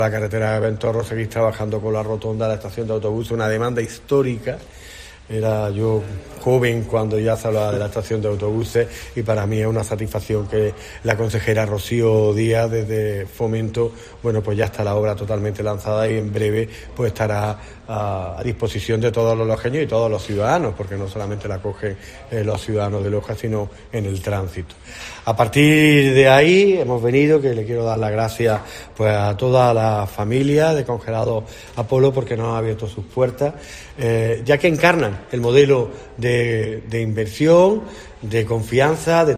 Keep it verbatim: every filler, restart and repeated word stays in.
La carretera de Ventorro, seguir trabajando con la rotonda de la estación de autobuses, una demanda histórica. Era yo joven cuando ya se hablaba de la estación de autobuses y para mí es una satisfacción que la consejera Rocío Díaz desde Fomento, bueno, pues ya está la obra totalmente lanzada y en breve pues estará a, a disposición de todos los lojeños y todos los ciudadanos, porque no solamente la cogen eh, los ciudadanos de Loja, sino en el tránsito. A partir de ahí hemos venido, que le quiero dar las gracias pues a toda la familia de Congelados Apolo porque nos han abierto sus puertas, eh, ya que encarnan el modelo de, de inversión, de confianza, de